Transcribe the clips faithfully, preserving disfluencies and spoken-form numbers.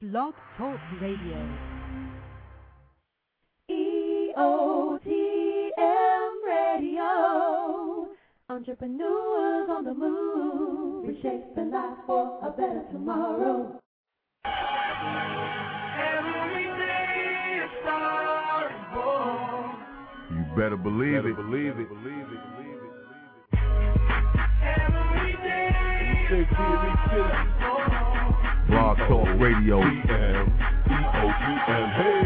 Blog Talk Radio. E O T M Radio. Entrepreneurs on the move. Reshape their life for a better tomorrow. Every day is starting born. You better believe better it. Believe it. Believe it. Believe it. Every day is starting Blog Talk Radio. E M E O T M. Hey.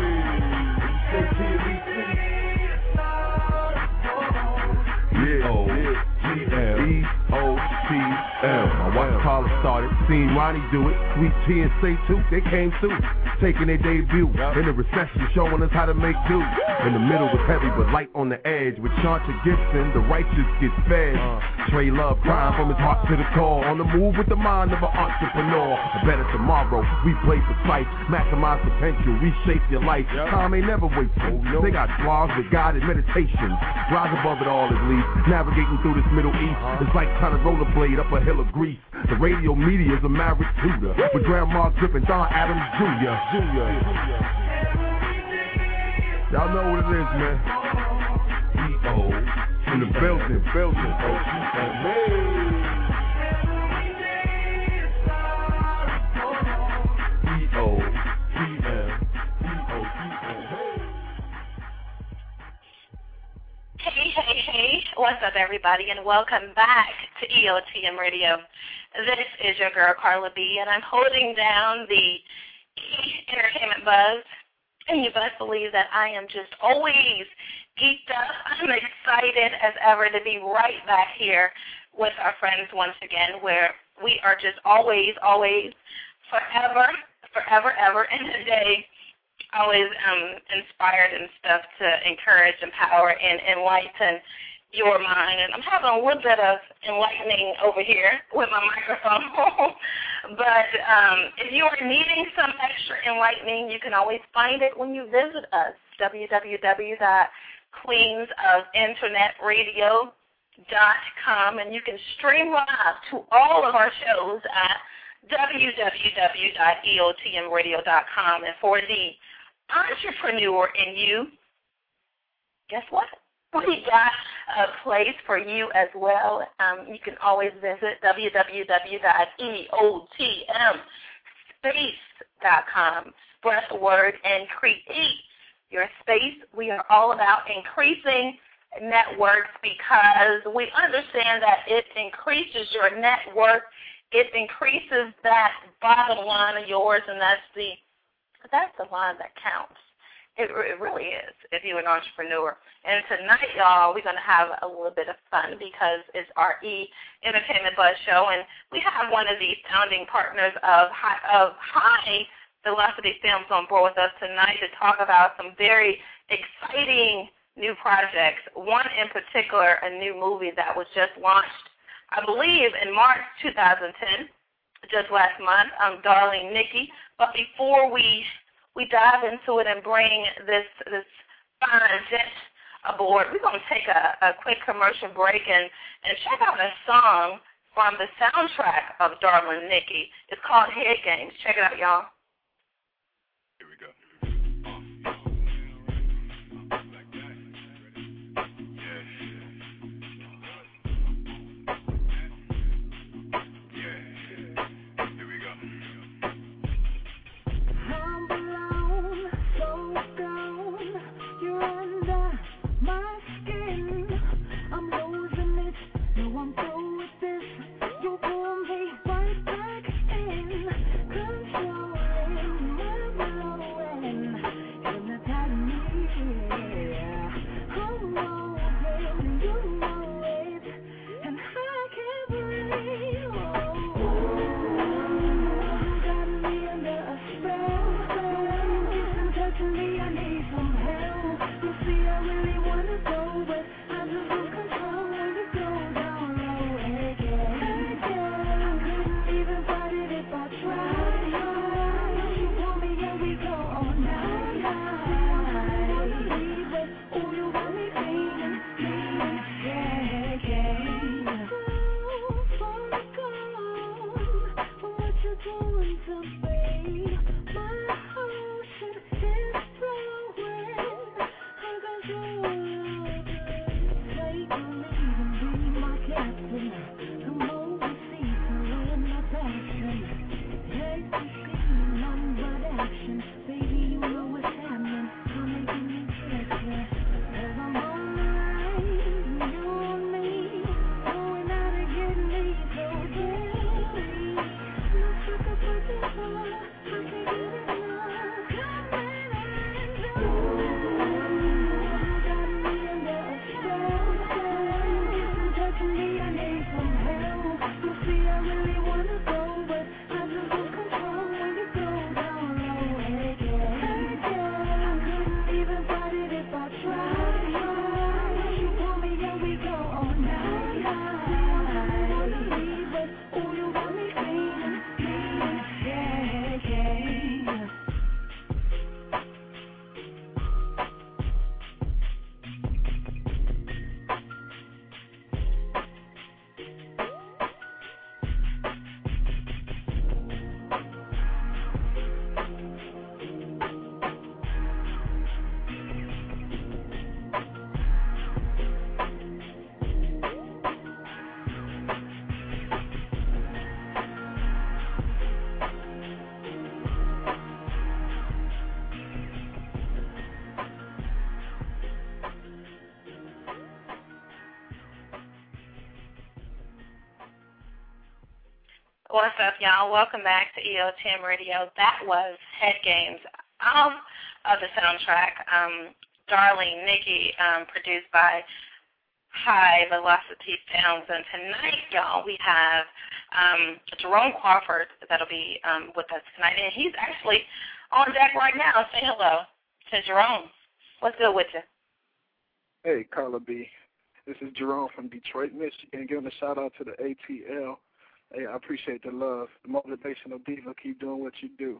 Yeah. O T M. E O T M. My wife Carla started, seen Ronnie do it. Sweet Tea and Say Too, they came through. Taking their debut in the recession, showing us how to make do. In the middle was heavy, but light on the edge. With Chauncey Gibson, the righteous get fed. Trey Love crying from his heart to the core. On the move with the mind of an entrepreneur. A better tomorrow, we play for sight. Maximize potential, reshape your life. Time ain't never wasted. They got blogs with guided meditations. Rise above it all at least. Navigating through this Middle East. It's like trying to rollerblade up a hill of grease. The radio media is a married tutor. With grandma dripping Don Adams Junior Junior Y'all know what it is, man. E O in the building, building. O T M. E O T M. E O T M. Hey, hey, hey. What's up, everybody, and welcome back to E O T M Radio. This is your girl, Carla B, and I'm holding down the entertainment buzz, and you best believe that I am just always geeked up. I'm excited as ever to be right back here with our friends once again, where we are just always, always, forever, forever, ever in a day, always um, inspired and stuff to encourage, empower, and enlighten your mind. And I'm having a little bit of enlightening over here with my microphone. But um, if you are needing some extra enlightening, you can always find it when you visit us, w w w dot queens of internet radio dot com, and you can stream live to all of our shows at w w w dot e o t m radio dot com. And for the entrepreneur in you, guess what? We got a place for you as well. Um, you can always visit w w w dot e o t m space dot com. Spread the word and create your space. We are all about increasing networks because we understand that it increases your network. It increases that bottom line of yours, and that's the that's the line that counts. It, it really is, if you're an entrepreneur. And tonight, y'all, we're going to have a little bit of fun because it's our E Entertainment Buzz Show, and we have one of the founding partners of High, of High Velocity Films on board with us tonight to talk about some very exciting new projects. One in particular, a new movie that was just launched, I believe, in March two thousand ten, just last month, um, Darling Nikki. But before we we dive into it and bring this this fine gent aboard, we're going to take a, a quick commercial break and, and check out a song from the soundtrack of Darling Nikki. It's called Head Games. Check it out, y'all. Here we go. I'm through with this, you pull me right back in control. What's up, y'all? Welcome back to E O T M Radio. That was Head Games of, of the soundtrack, um, Darling Nikki, um, produced by High Velocity Films. And tonight, y'all, we have um, Jerome Crawford that'll be um, with us tonight. And he's actually on deck right now. Say hello to Jerome. What's good with you? Hey, Carla B. This is Jerome from Detroit, Michigan. Giving a shout-out to the A T L. Hey, I appreciate the love. The motivational diva, keep doing what you do.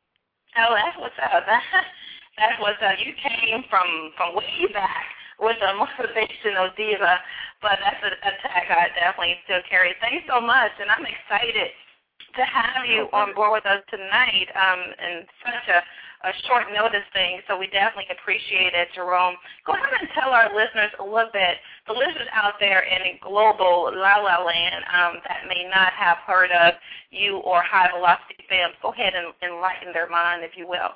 Oh, that's what's up. That's what's up. You came from, from way back with a motivational diva, but that's a, a tag I definitely still carry. Thanks so much, and I'm excited to have you on board with us tonight um, in such a, a short notice thing, so we definitely appreciate it, Jerome. Go ahead and tell our listeners a little bit, the listeners out there in global La La Land um, that may not have heard of you or High Velocity Films. Go ahead and enlighten their mind, if you will.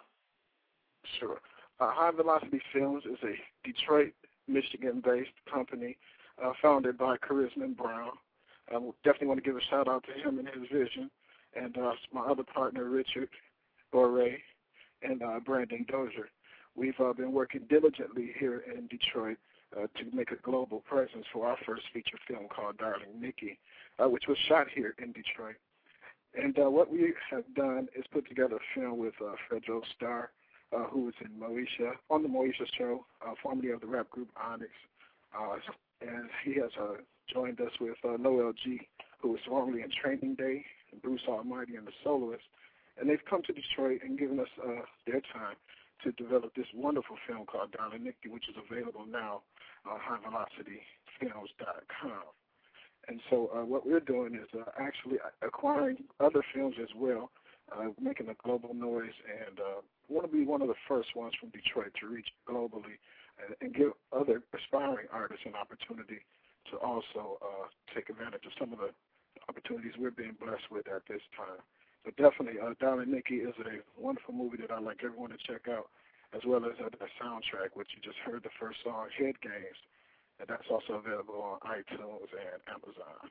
Sure. Uh, High Velocity Films is a Detroit, Michigan-based company uh, founded by Charisman Brown. I definitely want to give a shout-out to him and his vision, and uh, my other partner, Richard Boré, and uh, Brandon Dozier. We've uh, been working diligently here in Detroit uh, to make a global presence for our first feature film called Darling Nikki, uh, which was shot here in Detroit. And uh, what we have done is put together a film with uh, Fredro Starr, uh, who was in Moesha, on the Moesha show, uh, formerly of the rap group Onyx. Uh, and he has uh, joined us with uh, Noel G, who was formerly in Training Day, and Bruce Almighty and the Soloists. And they've come to Detroit and given us uh, their time to develop this wonderful film called Darling Nikki, which is available now on high velocity films dot com. And so uh, what we're doing is uh, actually acquiring other films as well, uh, making a global noise, and uh, want to be one of the first ones from Detroit to reach globally and, and give other aspiring artists an opportunity to also uh, take advantage of some of the opportunities we're being blessed with at this time. But definitely, uh, Darling Nikki is a wonderful movie that I'd like everyone to check out, as well as uh, that soundtrack, which you just heard the first song, Head Games, and that's also available on iTunes and Amazon.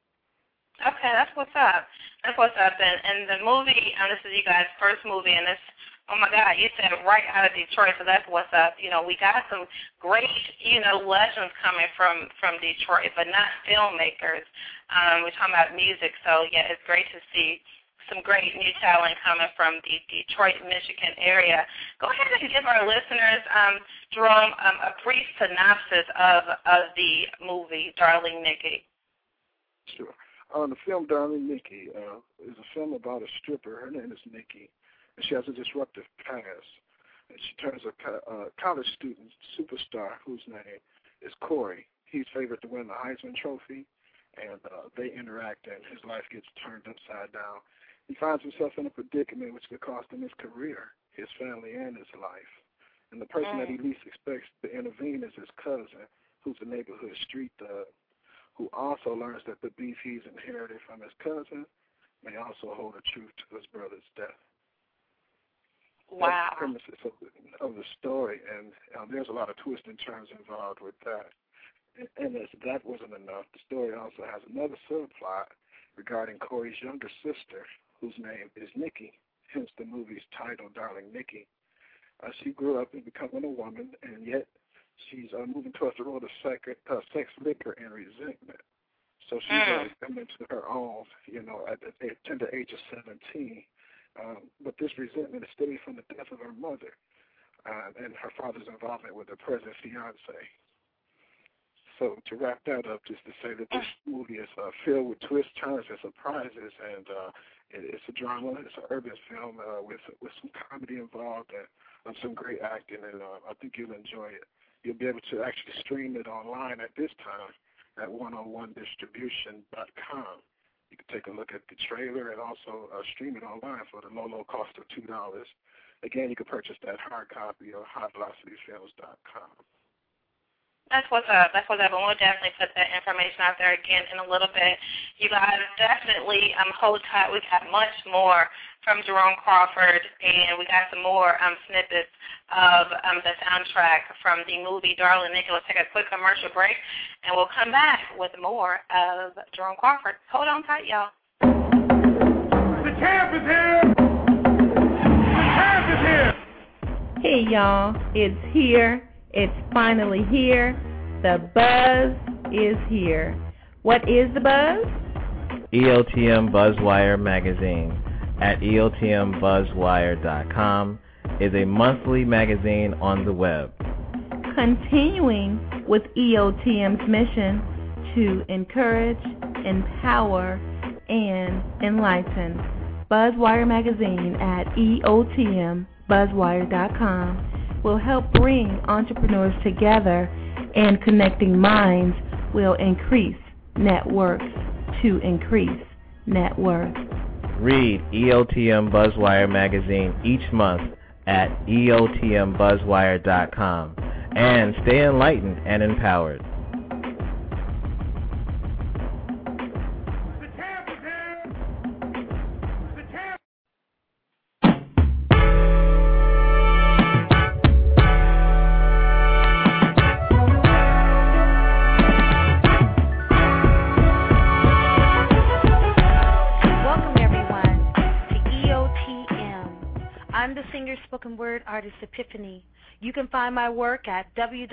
Okay, that's what's up. That's what's up. And, and the movie, um, this is you guys' first movie, and it's, oh, my God, you said right out of Detroit, so that's what's up. You know, we got some great, you know, legends coming from, from Detroit, but not filmmakers. Um, we're talking about music, so, yeah, it's great to see some great new talent coming from the Detroit, Michigan area. Go ahead and give our listeners, um, Jerome, um, a brief synopsis of, of the movie, Darling Nikki. Sure. Uh, the film Darling Nikki uh, is a film about a stripper. Her name is Nikki, and she has a disruptive past. And she turns a co- uh, college student superstar whose name is Corey. He's favored to win the Heisman Trophy, and uh, they interact, and his life gets turned upside down. He finds himself in a predicament which could cost him his career, his family, and his life. And the person mm. that he least expects to intervene is his cousin, who's a neighborhood street thug, who also learns that the beef he's inherited from his cousin may also hold the truth to his brother's death. Wow. That's the premises of the, of the story, and um, there's a lot of twists and turns involved with that. And, and as that wasn't enough, the story also has another subplot regarding Corey's younger sister, whose name is Nikki, hence the movie's title, Darling Nikki. Uh, she grew up and becoming a woman, and yet she's uh, moving towards the road of sex, uh, sex, liquor, and resentment. So she's mm. uh, come into her own, you know, at the tender age of seventeen. Um, but this resentment is stemming from the death of her mother uh, and her father's involvement with her present fiance. So to wrap that up, just to say that this movie is uh, filled with twists, turns, and surprises, and uh, it, it's a drama. It's an urban film uh, with with some comedy involved and uh, some great acting, and uh, I think you'll enjoy it. You'll be able to actually stream it online at this time at one oh one distribution dot com. You can take a look at the trailer and also uh, stream it online for the low, low cost of two dollars. Again, you can purchase that hard copy of high velocity films dot com. That's what's up. That's what's up. And we'll definitely put that information out there again in a little bit. You guys definitely um, hold tight. We got much more from Jerome Crawford, and we got some more um, snippets of um, the soundtrack from the movie Darling Nikki. We'll take a quick commercial break, and we'll come back with more of Jerome Crawford. Hold on tight, y'all. champ is here! The champ is here! Hey y'all, it's here. It's finally here. The buzz is here. What is the buzz? E O T M Buzzwire magazine at E O T M buzzwire dot com is a monthly magazine on the web. Continuing with E O T M's mission to encourage, empower, and enlighten. Buzzwire magazine at E O T M buzzwire dot com will help bring entrepreneurs together, and connecting minds will increase net worth to increase net worth. Read E O T M Buzzwire magazine each month at E O T M buzzwire dot com and stay enlightened and empowered. Spoken word artist Epiphany. You can find my work at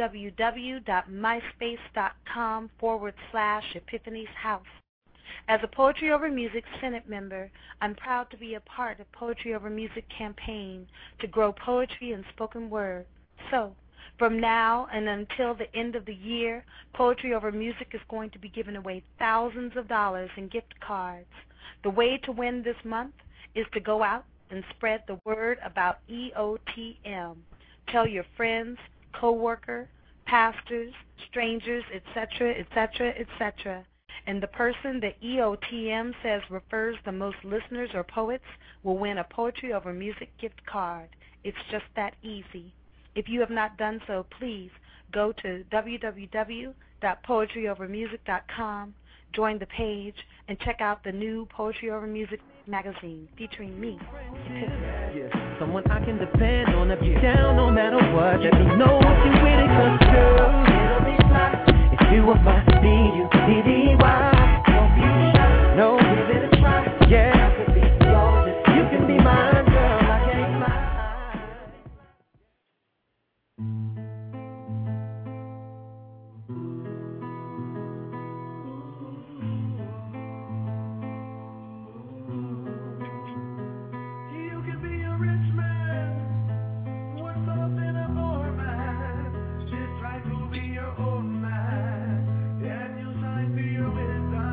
www.myspace.com forward slash Epiphany's House. As a Poetry Over Music Senate member, I'm proud to be a part of Poetry Over Music campaign to grow poetry and spoken word. So, from now and until the end of the year, Poetry Over Music is going to be giving away thousands of dollars in gift cards. The way to win this month is to go out and spread the word about E O T M. Tell your friends, co-worker, pastors, strangers, et cetera, et cetera, et cetera. And the person that E O T M says refers the most listeners or poets will win a Poetry Over Music gift card. It's just that easy. If you have not done so, please go to w w w dot poetry over music dot com, join the page, and check out the new Poetry Over Music magazine featuring me, Epiphany. Yeah, someone I can depend on to be down no matter what. Let me know if you with it, cause girl, it'll be fly. If you are my D U D D Y, don't be shy, no, give it a try. Yeah, I could be yours if you can be mine, girl, I can't lie. Your own man, and you sign for your wisdom.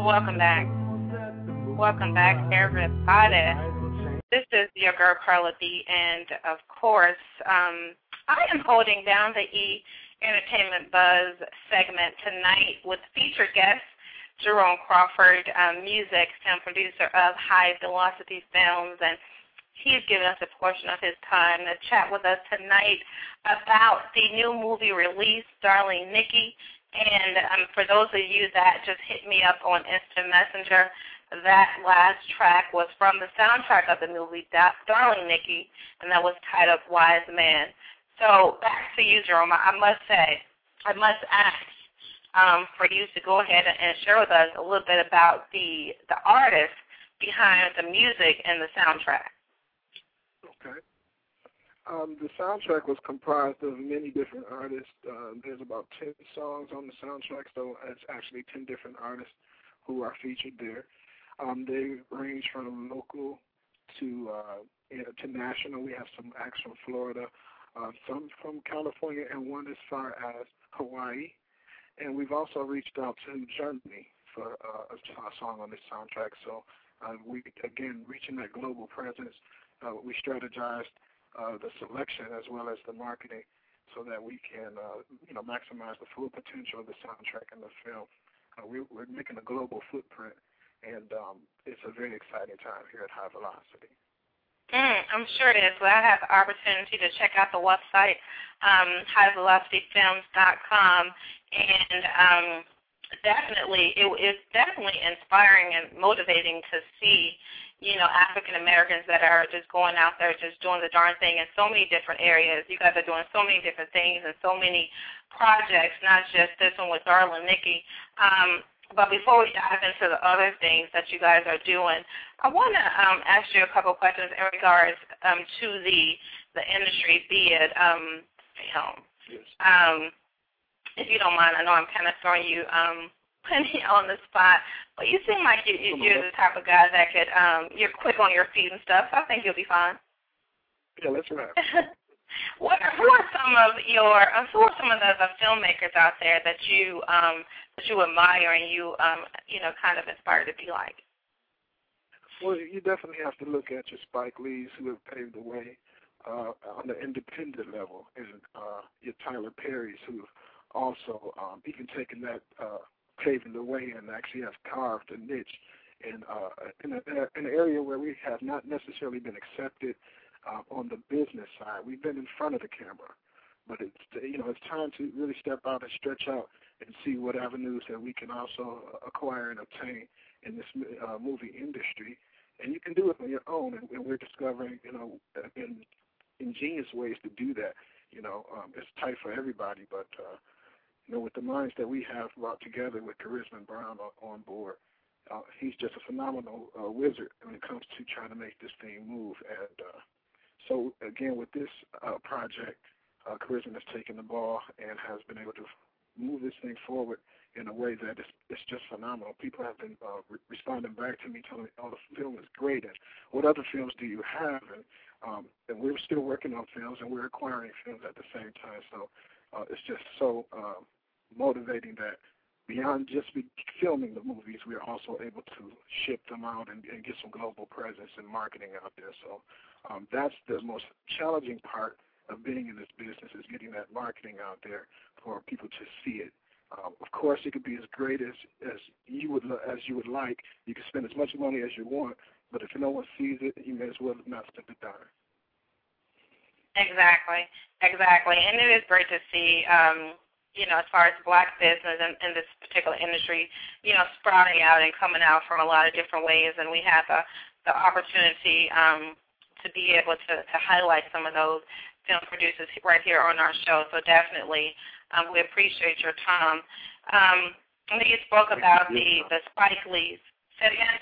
welcome back. Welcome back, everybody. This is your girl, Carla B, and, of course, um, I am holding down the E! Entertainment Buzz segment tonight with featured guest Jerome Crawford, um, music film producer of High Velocity Films, and he's given us a portion of his time to chat with us tonight about the new movie release, Darling Nikki. And um, for those of you that just hit me up on Instant Messenger, that last track was from the soundtrack of the movie, Darling Nikki, and that was titled Wise Man. So back to you, Jerome. I must say, I must ask um, for you to go ahead and share with us a little bit about the the artist behind the music and the soundtrack. Okay. Um, the soundtrack was comprised of many different artists. Uh, there's about ten songs on the soundtrack, so it's actually ten different artists who are featured there. Um, they range from local to uh, to national. We have some acts from Florida, uh, some from California, and one as far as Hawaii. And we've also reached out to Germany for uh, a, a song on this soundtrack. So uh, we, again, reaching that global presence, uh, we strategized Uh, the selection as well as the marketing, so that we can, uh, you know, maximize the full potential of the soundtrack and the film. Uh, we, we're making a global footprint, and um, it's a very exciting time here at High Velocity. Mm, I'm sure it is. Well, I have the opportunity to check out the website, um, high velocity films dot com, and um, definitely, it is definitely inspiring and motivating to see, you know, African Americans that are just going out there just doing the darn thing in so many different areas. You guys are doing so many different things and so many projects, not just this one with Darling Nikki. Um, but before we dive into the other things that you guys are doing, I want to um, ask you a couple of questions in regards um, to the the industry, be it, um, you know, Yes. um, if you don't mind, I know I'm kind of throwing you um, plenty on the spot, but you seem like you, you, you're the type of guy that could, um, you're quick on your feet and stuff, so I think you'll be fine. Yeah, that's right. What are, who are some of your, uh, who are some of the, the filmmakers out there that you um, that you admire and you, um, you know, kind of inspired to be like? Well, you definitely have to look at your Spike Lees, who have paved the way uh, on the independent level, and uh, your Tyler Perrys, who also um, even taken that, uh, paving the way, and actually have carved a niche in, uh, in, a, in an area where we have not necessarily been accepted uh, on the business side. We've been in front of the camera, but it's, you know, it's time to really step out and stretch out and see what avenues that we can also acquire and obtain in this uh, movie industry. And you can do it on your own, and, and we're discovering, you know, in, ingenious ways to do that. You know, um, it's tight for everybody, but uh, you know, with the minds that we have brought together with Charisma Brown on, on board, uh, he's just a phenomenal uh, wizard when it comes to trying to make this thing move. And uh, so, again, with this uh, project, uh, Charisma has taken the ball and has been able to move this thing forward in a way that is it's just phenomenal. People have been uh, re- responding back to me, telling me, oh, the film is great, and what other films do you have? And, um, and we're still working on films, and we're acquiring films at the same time. So uh, it's just so um, motivating that beyond just be filming the movies, we're also able to ship them out and, and get some global presence and marketing out there. So um, that's the most challenging part of being in this business, is getting that marketing out there for people to see it. Um, of course, it could be as great as, as you would as you would like. You can spend as much money as you want, but if no one sees it, you may as well not spend the dime. Exactly, exactly. And it is great to see, um, you know, as far as black business in, in this particular industry, you know, sprouting out and coming out from a lot of different ways. And we have the, the opportunity um, to be able to, to highlight some of those film producers right here on our show. So definitely um, we appreciate your time. Um, and you spoke about the, the Spike Lees. Say it again?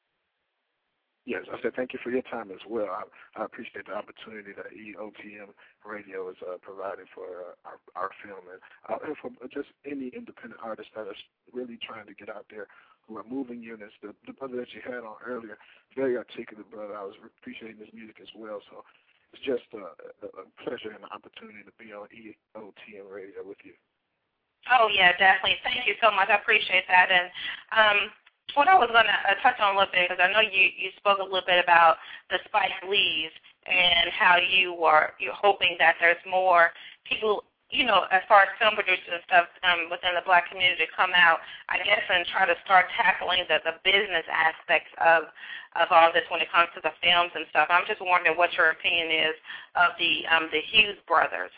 Yes, I said thank you for your time as well. I, I appreciate the opportunity that E O T M Radio is uh, providing for uh, our, our film, and, uh, and for just any independent artist that is really trying to get out there, who are moving units. The, the brother that you had on earlier, very articulate brother. I was appreciating his music as well. So it's just a, a pleasure and an opportunity to be on E O T M Radio with you. Oh, yeah, definitely. Thank you so much. I appreciate that. And um, what I was going to uh, touch on a little bit, because I know you, you spoke a little bit about the Spike Lees and how you were you're hoping that there's more people, you know, as far as film producers and stuff um, within the black community to come out, I guess, and try to start tackling the, the business aspects of of all this when it comes to the films and stuff. I'm just wondering what your opinion is of the um, the Hughes brothers.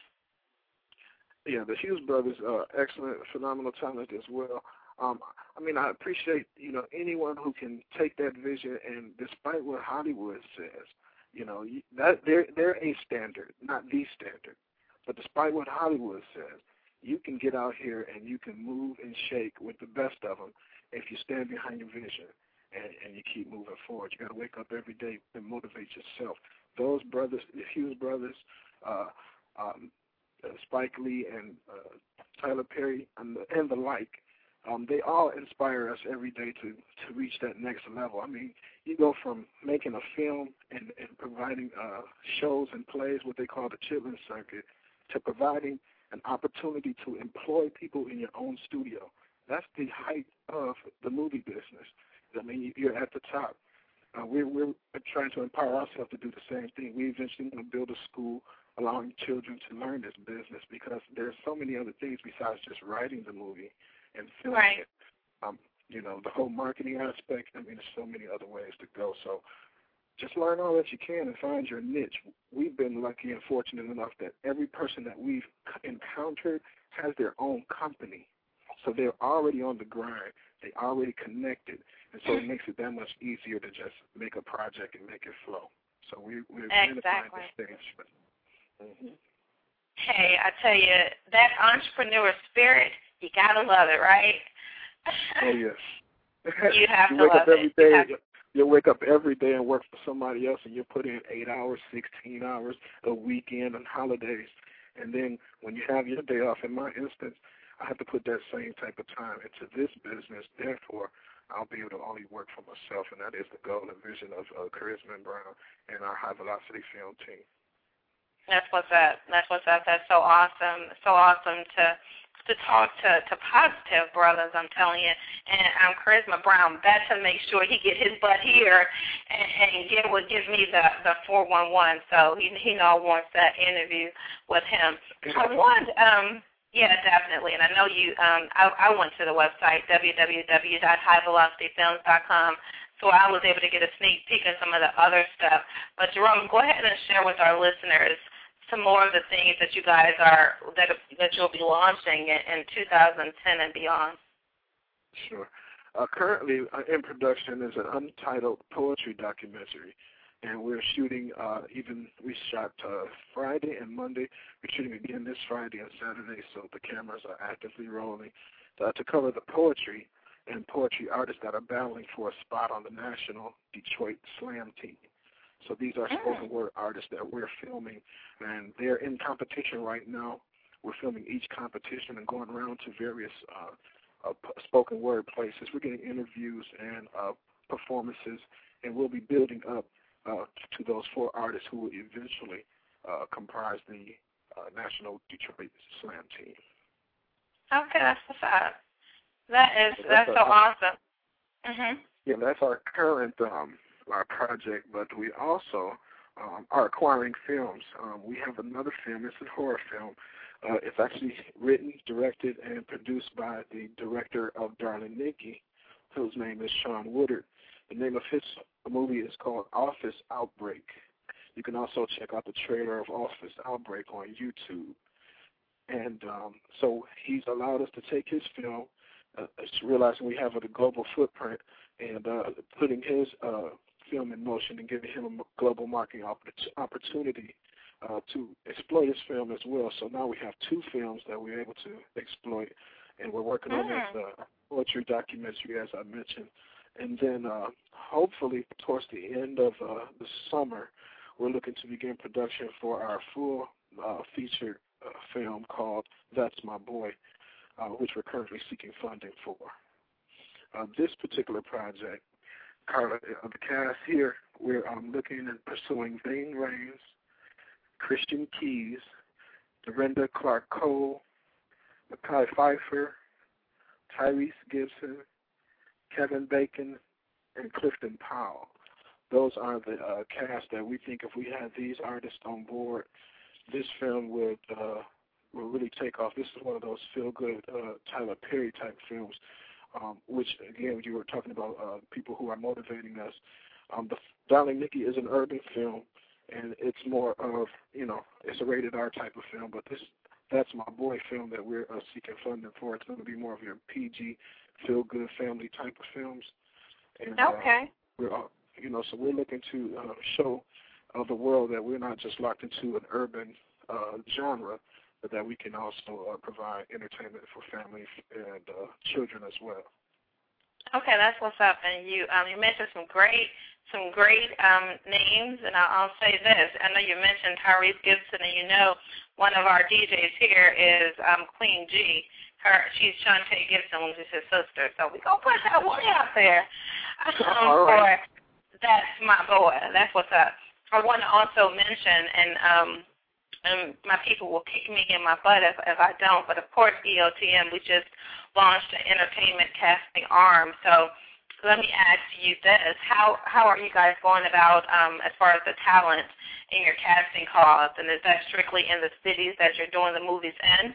Yeah, the Hughes brothers are excellent, phenomenal talent as well. Um, I mean, I appreciate, you know, anyone who can take that vision and, despite what Hollywood says, you know, that they're they're a standard, not the standard. But despite what Hollywood says, you can get out here and you can move and shake with the best of them if you stand behind your vision and, and you keep moving forward. You got to wake up every day and motivate yourself. Those brothers, the Hughes brothers, uh, um, uh, Spike Lee and uh, Tyler Perry and the, and the like, um, they all inspire us every day to, to reach that next level. I mean, you go from making a film and, and providing uh, shows and plays, what they call the Chitlin circuit, to providing an opportunity to employ people in your own studio. That's the height of the movie business. I mean, you're at the top. Uh, we're, we're trying to empower ourselves to do the same thing. We eventually want to build a school allowing children to learn this business, because there's so many other things besides just writing the movie and filming right. it. Um, you know, the whole marketing aspect, I mean, there's so many other ways to go. So just learn all that you can and find your niche. We've been lucky and fortunate enough that every person that we've encountered has their own company. So they're already on the grind. They already connected. And so it makes it that much easier to just make a project and make it flow. So we, we're exactly. in the stage. Mm-hmm. Hey, I tell you, that entrepreneur spirit, you got to love it, right? Oh, yes. You have you to wake love up every it. day, You have you you wake up every day and work for somebody else, and you put in eight hours, sixteen hours, a weekend, and holidays. And then when you have your day off, in my instance, I have to put that same type of time into this business. Therefore, I'll be able to only work for myself, and that is the goal and vision of uh, Charisma and Brown and our High Velocity Film team. That's what's up. That's what's up. That's so awesome. So awesome to to talk to, to positive brothers, I'm telling you. And um, Charisma Brown, bet to make sure he get his butt here and, and get what gives me the, the four one one. So he he know wants that interview with him. I want, um, yeah, definitely. And I know you, um, I, I went to the website, w w w dot high velocity films dot com. So I was able to get a sneak peek of some of the other stuff. But Jerome, go ahead and share with our listeners some more of the things that you guys are that that you'll be launching in, in two thousand ten and beyond. Sure. Uh, currently uh, in production is an untitled poetry documentary, and we're shooting. Uh, even we shot uh, Friday and Monday. We're shooting again this Friday and Saturday, so the cameras are actively rolling uh, to cover the poetry and poetry artists that are battling for a spot on the national Detroit Slam team. So these are spoken word artists that we're filming, and they're in competition right now. We're filming each competition and going around to various uh, uh, spoken word places. We're getting interviews and uh, performances, and we'll be building up uh, to those four artists who will eventually uh, comprise the uh, National Detroit Slam team. Okay, that's what's up. That is that's, that's so our, awesome. Mhm. Yeah, that's our current um, our project, but we also um, are acquiring films. Um, we have another film. It's a horror film. Uh, it's actually written, directed, and produced by the director of Darling Nikki, whose name is Sean Woodard. The name of his movie is called Office Outbreak. You can also check out the trailer of Office Outbreak on YouTube. And um, so he's allowed us to take his film, uh, realizing we have a global footprint, and uh, putting his uh, film in motion and giving him a global marketing opportunity uh, to exploit his film as well. So now we have two films that we're able to exploit, and we're working on this uh, poetry documentary, as I mentioned. And then uh, hopefully towards the end of uh, the summer, we're looking to begin production for our full uh, feature uh, film called That's My Boy, uh, which we're currently seeking funding for. Uh, this particular project, Carla, uh, the cast here, we're um, looking and pursuing Vane Rains, Christian Keys, Dorinda Clark Cole, Makai Pfeiffer, Tyrese Gibson, Kevin Bacon, and Clifton Powell. Those are the uh, cast that we think if we had these artists on board, this film would uh, will really take off. This is one of those feel-good uh, Tyler Perry type films, um, which, again, you were talking about uh, people who are motivating us. Um, the Darling Nikki is an urban film, and it's more of, you know, it's a rated R type of film, but this that's my boy film that we're uh, seeking funding for. It's going to be more of your P G, feel-good family type of films. And, okay. Uh, we're, uh, you know, so we're looking to uh, show uh, the world that we're not just locked into an urban uh, genre, but that we can also uh, provide entertainment for families and uh, children as well. Okay, that's what's up. And you um, you mentioned some great some great um, names, and I'll, I'll say this. I know you mentioned Tyrese Gibson, and you know one of our D Js here is um, Queen G. Her, she's Shantae Gibson, which is his sister. So we're going to put that one out there. Um, All right. For, that's my boy. That's what's up. I want to also mention, and um, and my people will kick me in my butt if, if I don't, but of course E O T M, we just launched an entertainment casting arm. So let me ask you this. How how are you guys going about um, as far as the talent in your casting calls, and is that strictly in the cities that you're doing the movies in?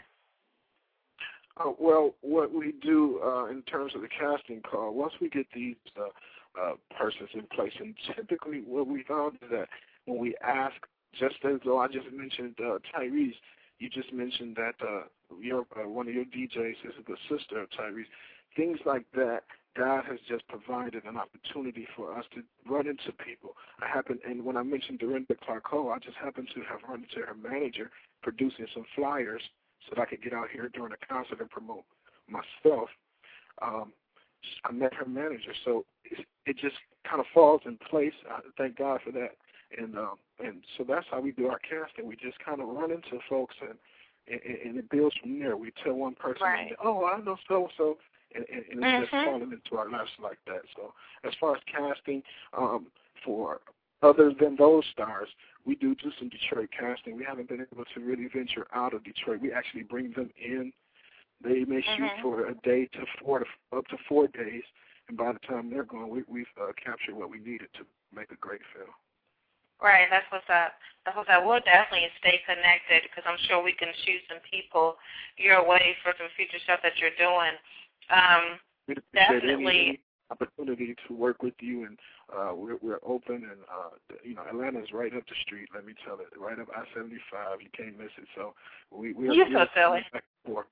Uh, well, what we do uh, in terms of the casting call, once we get these uh, uh, persons in place, and typically what we found is that when we ask, just as though I just mentioned uh, Tyrese, you just mentioned that uh, your uh, one of your D Js is the sister of Tyrese. Things like that, God has just provided an opportunity for us to run into people. I happen, and when I mentioned Dorinda Clark-Ho, I just happened to have run into her manager producing some flyers so that I could get out here during a concert and promote myself. Um, I met her manager, so it, it just kind of falls in place. I thank God for that. And um, and so that's how we do our casting. We just kind of run into folks, and, and, and it builds from there. We tell one person, right. oh, I know so-and-so, and, and, and it's mm-hmm. just falling into our laps like that. So as far as casting, um, for other than those stars, we do do some Detroit casting. We haven't been able to really venture out of Detroit. We actually bring them in. They may mm-hmm. shoot for a day to four to up to four days, and by the time they're gone, we, we've uh, captured what we needed to make a great film. Right, that's what's up. That's what's up. We'll definitely stay connected because I'm sure we can shoot some people your way for some future stuff that you're doing. Um, definitely. Any opportunity to work with you, and uh, we're, we're open, and uh, you know, Atlanta's right up the street. Let me tell it, right up I seventy-five. You can't miss it. So we we're, You're we're so silly. back and forth.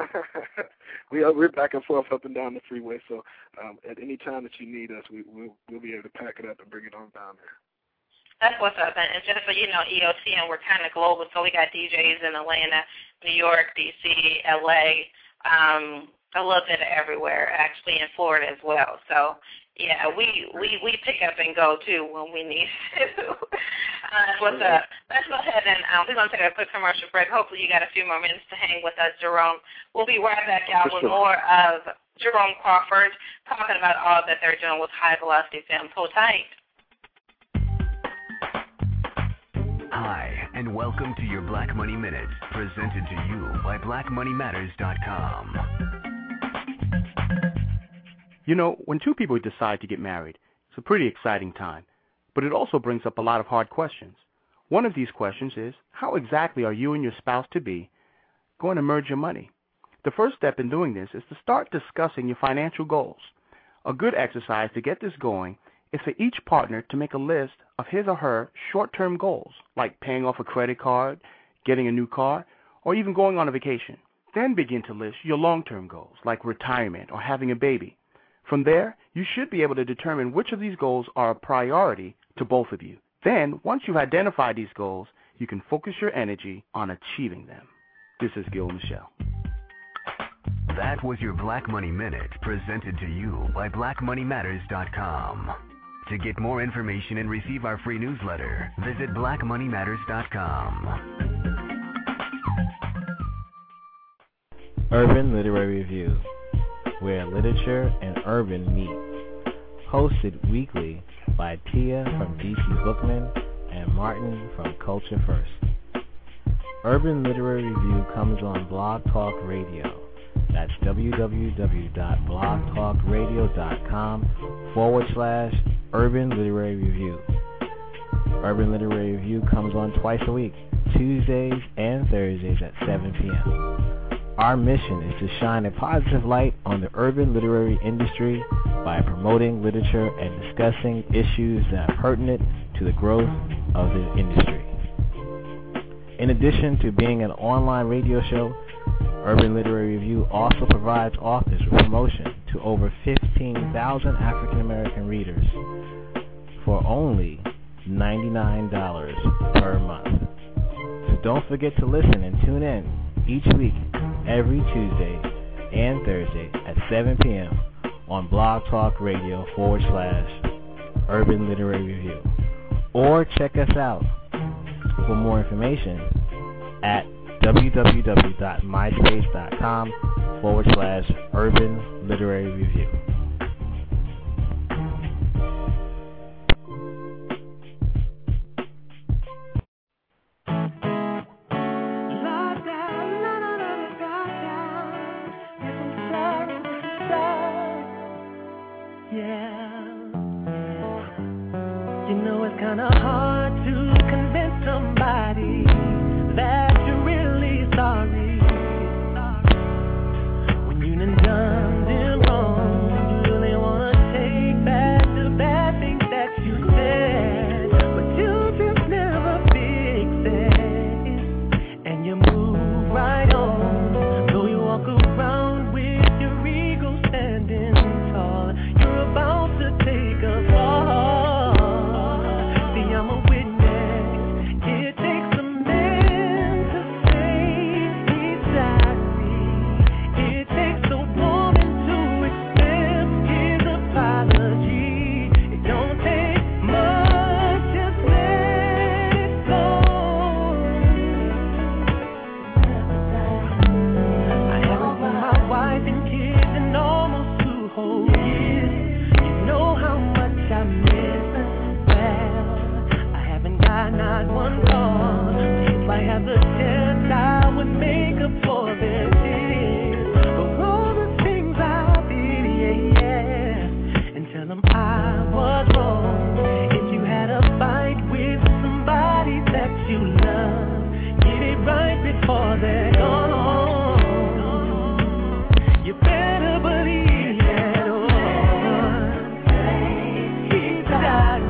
we are we're back and forth up and down the freeway. So um, at any time that you need us, we we'll, we'll be able to pack it up and bring it on down there. That's what's up. And just so you know, E O T M, we're kind of global, so we got D Js in Atlanta, New York, D C, L A, um, a little bit of everywhere, actually in Florida as well. So, yeah, we, we, we pick up and go, too, when we need to. uh, what's up? Let's go ahead and um, we're going to take a quick commercial break. Hopefully you got a few more minutes to hang with us, Jerome. We'll be right back out with more of Jerome Crawford talking about all that they're doing with High Velocity Film. Hold tight. Hi, and welcome to your Black Money Minute, presented to you by black money matters dot com. You know, when two people decide to get married, it's a pretty exciting time, but it also brings up a lot of hard questions. One of these questions is, how exactly are you and your spouse-to-be going to merge your money? The first step in doing this is to start discussing your financial goals. A good exercise to get this going is for each partner to make a list of his or her short-term goals, like paying off a credit card, getting a new car, or even going on a vacation. Then begin to list your long-term goals, like retirement or having a baby. From there, you should be able to determine which of these goals are a priority to both of you. Then, once you've identified these goals, you can focus your energy on achieving them. This is Gil Michelle. That was your Black Money Minute, presented to you by black money matters dot com. To get more information and receive our free newsletter, visit black money matters dot com. Urban Literary Review, where literature and urban meet. Hosted weekly by Tia from D C Bookman and Martin from Culture First. Urban Literary Review comes on Blog Talk Radio, That's www.blogtalkradio.com forward slash Urban Literary Review. Urban Literary Review comes on twice a week, Tuesdays and Thursdays at seven p.m. Our mission is to shine a positive light on the urban literary industry by promoting literature and discussing issues that are pertinent to the growth of the industry. In addition to being an online radio show, Urban Literary Review also provides authors with promotion to over fifteen thousand African American readers for only ninety-nine dollars per month. So don't forget to listen and tune in each week, every Tuesday and Thursday at seven p.m. on Blog Talk Radio forward slash Urban Literary Review. Or check us out for more information at www.myspace.com forward slash Urban Literary Review. Kinda hard to convince somebody that you're really sorry when you done done them wrong. You really wanna take back the bad things that you said, but you just never fix it, and you move right on. So you walk around with your ego standing tall. You're about to take a fall. I'm a witness. It takes a man to say he's sorry. It takes a woman to accept his apology. It don't take much, just let it flow. I haven't seen my wife and kids in almost two whole years. You know how much I miss her. Not one call. If I had the chance, I would make up for their tears. For all the things I did, yeah, yeah, and tell them I was wrong. If you had a fight with somebody that you love, get it right before they're gone. You better believe that, oh, he's sorry.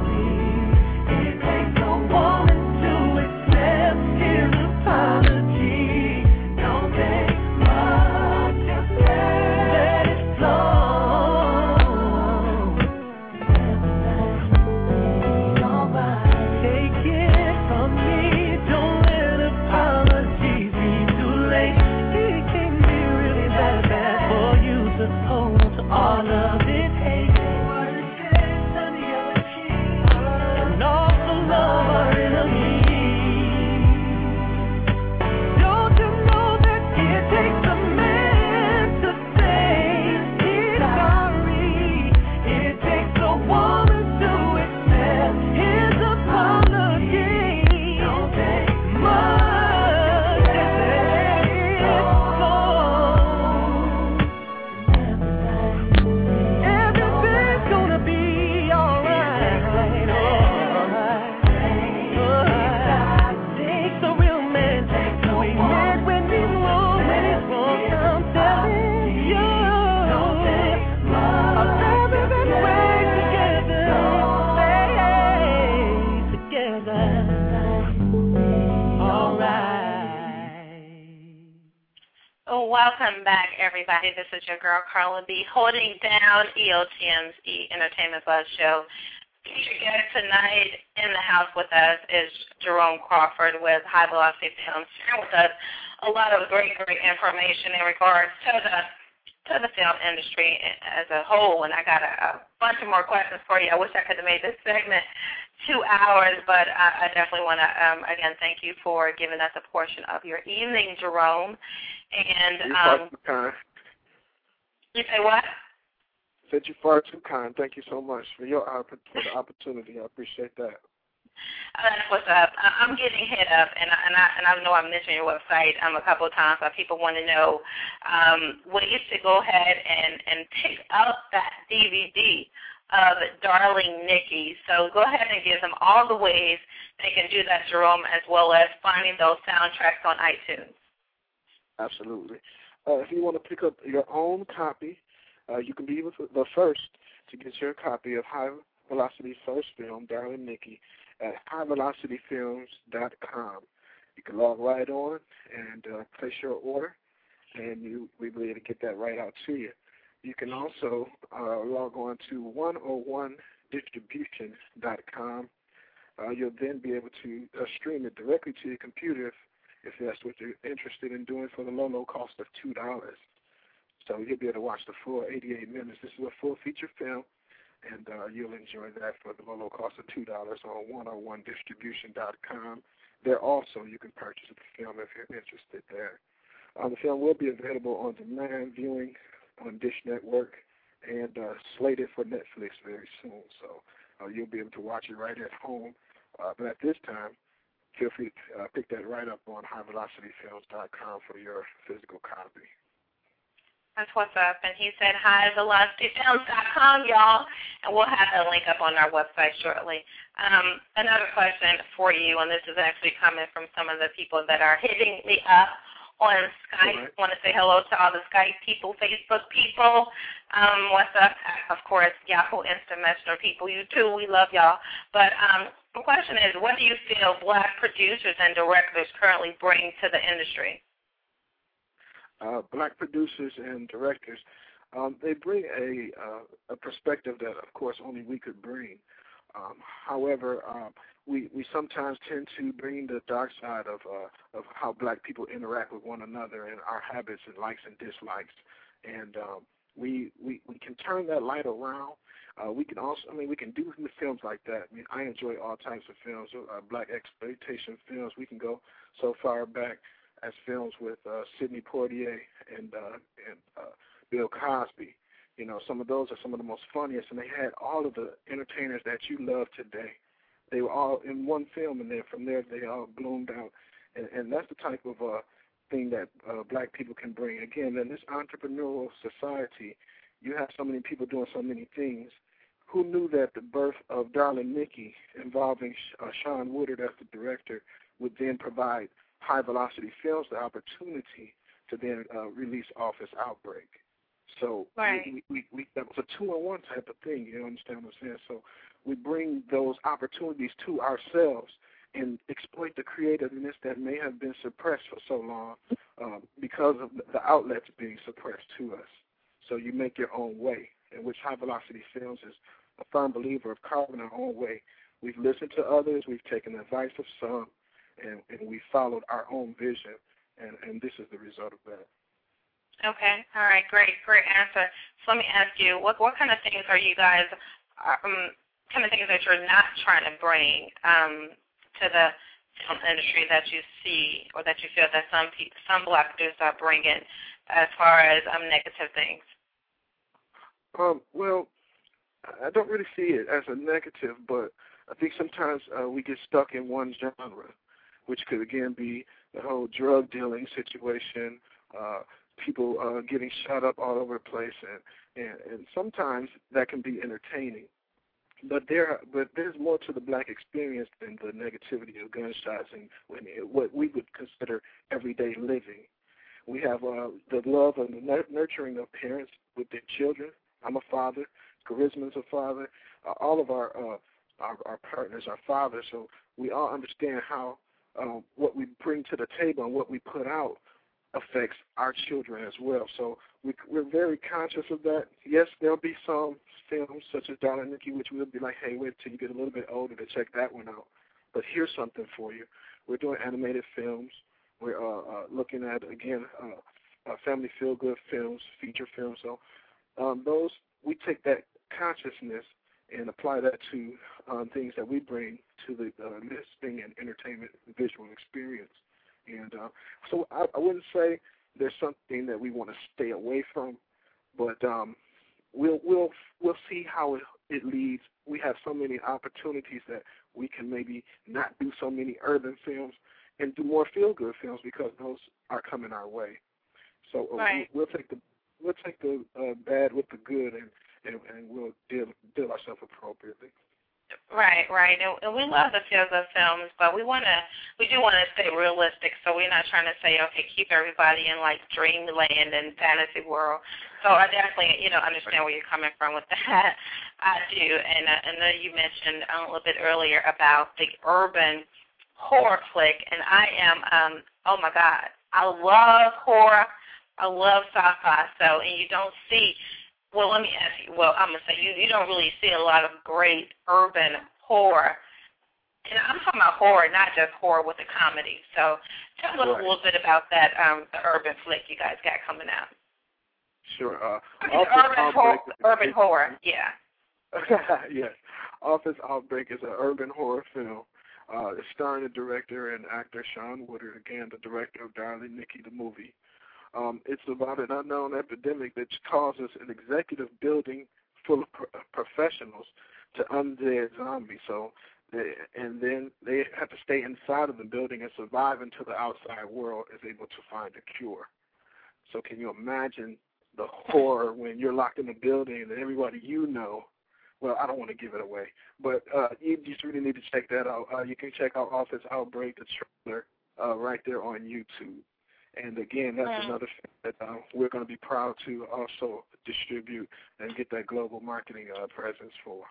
All of it hate and all the love our enemies. Don't you know that it takes a man to say he's sorry? It takes a woman to accept his apology. Don't take much to let it go. Welcome back, everybody. This is your girl, Carla B., holding down E O T M's E! Entertainment Buzz Show. Featured guest tonight in the house with us is Jerome Crawford with High Velocity Films, sharing with us a lot of great, great information in regards to the to the film industry as a whole. And I got a, a bunch of more questions for you. I wish I could have made this segment two hours, but I, I definitely want to, um, again, thank you for giving us a portion of your evening, Jerome. And You're um, far too kind. You say what? Said you're far too kind. Thank you so much for your for the opportunity. I appreciate that. Uh, that's what's up. I- I'm getting hit up, and I, and I and I know I mentioned your website um, a couple of times. But people want to know um, ways to go ahead and, and pick up that D V D of Darling Nikki. So go ahead and give them all the ways they can do that, Jerome, as well as finding those soundtracks on iTunes. Absolutely. Uh, if you want to pick up your own copy, uh, you can be the first to get your copy of High Velocity's first film, Darling Nikki, at high velocity films dot com. You can log right on and uh, place your order, and you we'll be able to get that right out to you. You can also uh, log on to one oh one distribution dot com. Uh, you'll then be able to uh, stream it directly to your computer if, if that's what you're interested in doing for the low, low cost of two dollars. So you'll be able to watch the full eighty-eight minutes. This is a full feature film, and uh, you'll enjoy that for the low, low cost of two dollars on one oh one distribution dot com. There also you can purchase the film if you're interested there. Uh, the film will be available on demand viewing on Dish Network and uh, slated for Netflix very soon. So uh, you'll be able to watch it right at home. Uh, but at this time, feel free to uh, pick that right up on high velocity films dot com for your physical copy. That's what's up. And he said high velocity films dot com, y'all, and we'll have a link up on our website shortly. Um, another question for you, and this is actually coming from some of the people that are hitting me up on Skype. I right. want to say hello to all the Skype people, Facebook people. Um, what's up? Of course, Yahoo Instant Messenger people. You too. We love y'all. But um, the question is, what do you feel black producers and directors currently bring to the industry? Uh, black producers and directors, um, they bring a uh, a perspective that, of course, only we could bring. Um, however, uh, we we sometimes tend to bring the dark side of uh, of how black people interact with one another and our habits and likes and dislikes, and um, we we we can turn that light around. Uh, we can also, I mean, we can do films like that. I mean, I enjoy all types of films, uh, black exploitation films. We can go so far back as films with uh, Sidney Poitier and uh, and uh, Bill Cosby. You know, some of those are some of the most funniest, and they had all of the entertainers that you love today. They were all in one film, and then from there they all bloomed out. And, and that's the type of uh, thing that uh, black people can bring. Again, in this entrepreneurial society, you have so many people doing so many things. Who knew that the birth of Darling Nikki, involving uh, Sean Woodard as the director, would then provide High Velocity Films the opportunity to then uh, release Office Outbreak. So right. we, we, we, that was a two-on-one type of thing, you understand what I'm saying? So we bring those opportunities to ourselves and exploit the creativeness that may have been suppressed for so long um, because of the outlets being suppressed to us. So you make your own way, in which High Velocity Films is a firm believer of carving our own way. We've listened to others, we've taken the advice of some, and, and we followed our own vision, and, and this is the result of that. Okay. All right. Great. Great answer. So let me ask you, what what kind of things are you guys, um, kind of things that you're not trying to bring um, to the film industry that you see or that you feel that some people, some black producers are bringing as far as um, negative things? Um, well, I don't really see it as a negative, but I think sometimes uh, we get stuck in one genre, which could, again, be the whole drug dealing situation, uh, people uh, getting shot up all over the place, and, and, and sometimes that can be entertaining. But there, but there's more to the black experience than the negativity of gunshots and when it, what we would consider everyday living. We have uh, the love and the nurturing of parents with their children. I'm a father. Charisma's a father. Uh, all of our, uh, our our partners are fathers, so we all understand how uh, what we bring to the table and what we put out affects our children as well. So we, we're very conscious of that. Yes, there'll be some films such as Darling Nikki, which we'll be like, hey, wait till you get a little bit older to check that one out. But here's something for you. We're doing animated films. We're uh, uh, looking at, again, uh, uh, family feel-good films, feature films. So um, those, we take that consciousness and apply that to um, things that we bring to the uh, listening and entertainment visual experience. And uh, so I, I wouldn't say there's something that we want to stay away from, but um, we'll we'll we'll see how it it leads, we have so many opportunities that we can maybe not do so many urban films and do more feel-good films because those are coming our way. So uh, right. we'll take the we'll take the uh, bad with the good, and, and, and we'll deal deal ourselves appropriately. Right, right, and, and we love the feel-good films, but we want to, we do want to stay realistic. So we're not trying to say, okay, keep everybody in like dreamland and fantasy world. So I definitely, you know, understand where you're coming from with that. I do, and uh, I know you mentioned um, a little bit earlier about the urban horror flick, and I am, um, oh my God, I love horror, I love sci-fi. So, and you don't see. Well, let me ask you, well, I'm going to say you, you don't really see a lot of great urban horror. And I'm talking about horror, not just horror with a comedy. So tell us right. a little bit about that, um, the urban flick you guys got coming out. Sure. Uh, urban, ho- urban horror, yeah. Yes. Office Outbreak is an urban horror film. Uh, it's starring the director and actor Sean Woodard, again, the director of Darling Nikki, the movie. Um, it's about an unknown epidemic that causes an executive building full of pro- professionals to undead zombies. So, they, and then they have to stay inside of the building and survive until the outside world is able to find a cure. So, can you imagine the horror when you're locked in a building and everybody you know? Well, I don't want to give it away, but uh, you just really need to check that out. Uh, you can check out Office Outbreak, the trailer, uh, right there on YouTube. And again, that's mm. another thing that uh, we're going to be proud to also distribute and get that global marketing uh, presence for.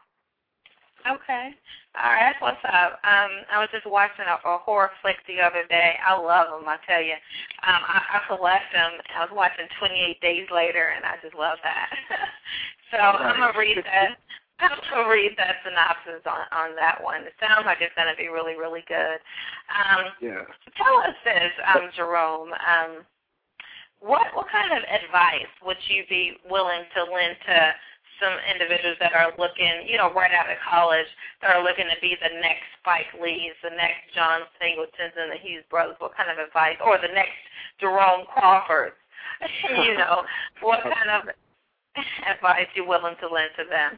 Okay. All right, that's what's up. Um, I was just watching a, a horror flick the other day. I love them, I tell you. Um, I, I collect them. I was watching twenty-eight Days Later, and I just love that. so right. I'm going to read that. I'm going to read that synopsis on, on that one. It sounds like it's going to be really, really good. Um, yeah. Tell us this, um, Jerome. Um, what what kind of advice would you be willing to lend to some individuals that are looking, you know, right out of college, that are looking to be the next Spike Lees, the next John Singletons and the Hughes brothers? What kind of advice? Or the next Jerome Crawford? you know, what kind of advice you willing to lend to them?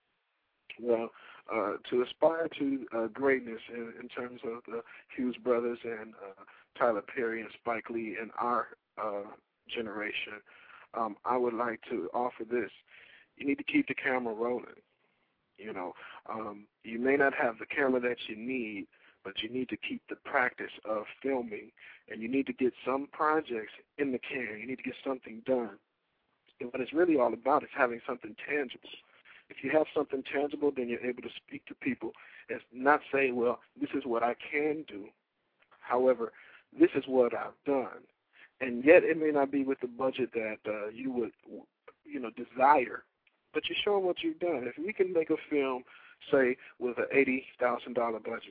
Well, uh, to aspire to uh, greatness in, in terms of the Hughes brothers and uh, Tyler Perry and Spike Lee in our uh, generation, um, I would like to offer this. You need to keep the camera rolling. You know, um, you may not have the camera that you need, but you need to keep the practice of filming, and you need to get some projects in the can. You need to get something done. And what it's really all about is having something tangible. If you have something tangible, then you're able to speak to people and not say, well, this is what I can do. However, this is what I've done. And yet it may not be with the budget that uh, you would, you know, desire, but you're showing what you've done. If we can make a film, say, with an eighty thousand dollars budget,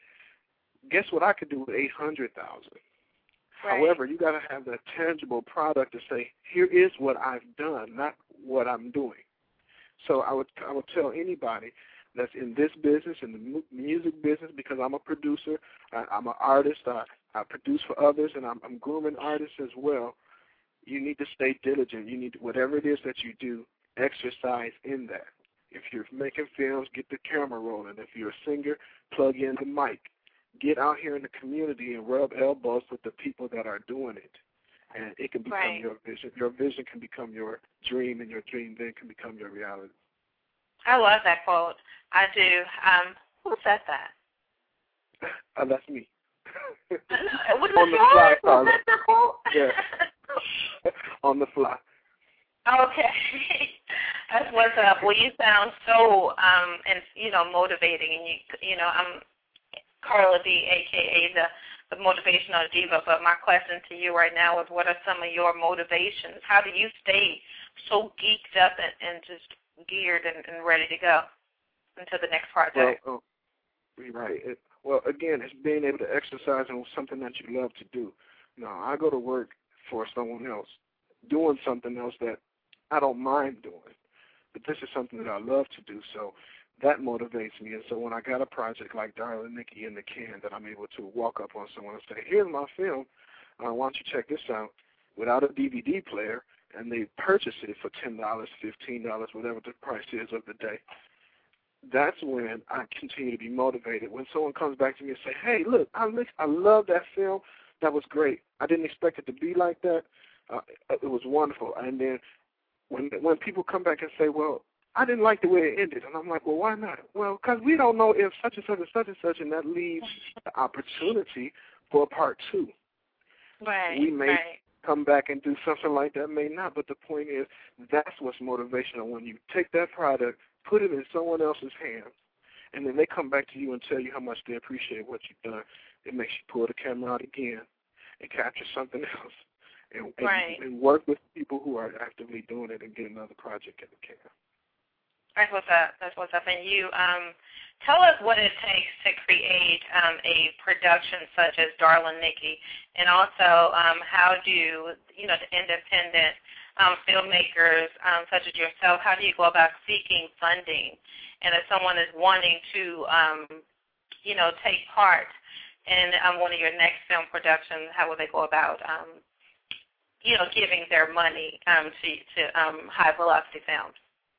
guess what I could do with eight hundred thousand dollars? Right. However, you got to have that tangible product to say, here is what I've done, not what I'm doing. So I would I would tell anybody that's in this business, in the mu- music business, because I'm a producer, I, I'm an artist, I, I produce for others, and I'm, I'm grooming artists as well. You need to stay diligent. You need to, whatever it is that you do, exercise in that. If you're making films, get the camera rolling. If you're a singer, plug in the mic. Get out here in the community and rub elbows with the people that are doing it. And it can become right. your vision. Your vision can become your dream, and your dream then can become your reality. I love that quote. I do. Um, who said that? Uh, that's me. Was On it the yours? fly, Was that the quote? Yeah. On the fly. Okay. That's what's up. Well, you sound so, um, and you know, motivating. And you, you know, I'm Carla B, A K A the. the motivational diva, but my question to you right now is, what are some of your motivations? How do you stay so geeked up and, and just geared and, and ready to go into the next project? Well, oh, right. It, well, again, it's being able to exercise on something that you love to do. Now, I go to work for someone else, doing something else that I don't mind doing, but this is something that I love to do, so that motivates me. And so when I got a project like Darling Nikki in the can, that I'm able to walk up on someone and say, here's my film, uh, why don't you check this out, without a D V D player, and they purchase it for ten dollars, fifteen dollars, whatever the price is of the day. that's when I continue to be motivated. When someone comes back to me and say, hey, look, I, I love that film. That was great. I didn't expect it to be like that. Uh, it was wonderful. And then when when people come back and say, well, I didn't like the way it ended. And I'm like, well, why not? Well, because we don't know if such and such and such and such, and that leaves the opportunity for a part two. Right, we may right. come back and do something like that, may not. But the point is, that's what's motivational. When you take that product, put it in someone else's hands, and then they come back to you and tell you how much they appreciate what you've done, it makes you pull the camera out again and capture something else. And, right. and, and work with people who are actively doing it and get another project in the can. That's what's up. That's what's up. And you um, tell us what it takes to create um, a production such as Darling Nikki, and also um, how do you know the independent um, filmmakers um, such as yourself, how do you go about seeking funding? And if someone is wanting to um, you know take part in um, one of your next film productions, how will they go about um, you know giving their money um, to to um, High Velocity Films?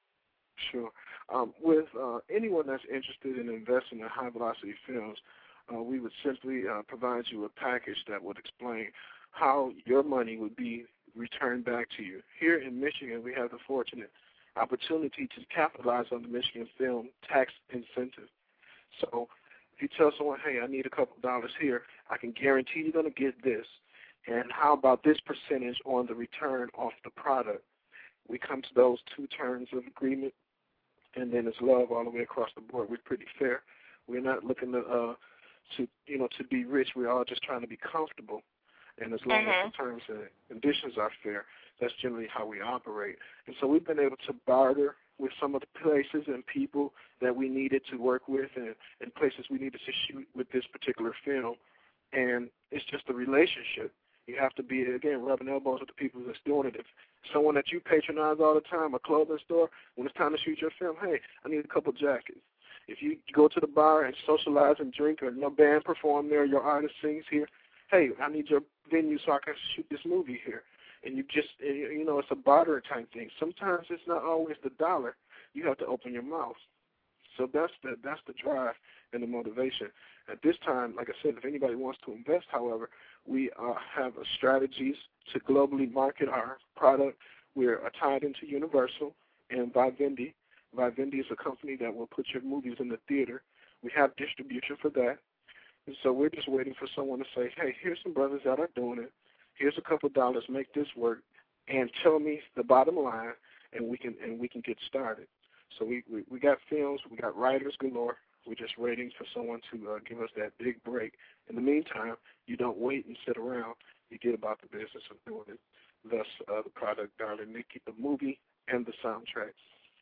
Sure. Um, with uh, anyone that's interested in investing in High Velocity Films, uh, we would simply uh, provide you a package that would explain how your money would be returned back to you. Here in Michigan, we have the fortunate opportunity to capitalize on the Michigan Film Tax Incentive. So if you tell someone, hey, I need a couple dollars here, I can guarantee you're going to get this. And how about this percentage on the return off the product? We come to those two terms of agreement, and then it's love all the way across the board. We're pretty fair. We're not looking to, uh, to you know, to be rich. We're all just trying to be comfortable. And as long mm-hmm. as the terms and conditions are fair, that's generally how we operate. And so we've been able to barter with some of the places and people that we needed to work with and, and places we needed to shoot with this particular film. And it's just a relationship. You have to be, again, rubbing elbows with the people that's doing it. If someone that you patronize all the time, a clothing store, when it's time to shoot your film, hey, I need a couple jackets. If you go to the bar and socialize and drink, or no band perform there, your artist sings here, hey, I need your venue so I can shoot this movie here. And you just, you know, it's a barter type thing. Sometimes it's not always the dollar. You have to open your mouth. So that's the, that's the drive and the motivation. At this time, like I said, if anybody wants to invest, however, we uh, have uh, strategies to globally market our product. We're uh, tied into Universal and Vivendi. Vivendi is a company that will put your movies in the theater. We have distribution for that. And so we're just waiting for someone to say, hey, here's some brothers that are doing it. Here's a couple dollars, make this work, and tell me the bottom line, and we can and we can get started. So we, we, we got films, we got writers galore. We're just waiting for someone to uh, give us that big break. In the meantime, you don't wait and sit around. You get about the business of doing it. Thus, uh, the product, Darling Nikki, the movie, and the soundtrack.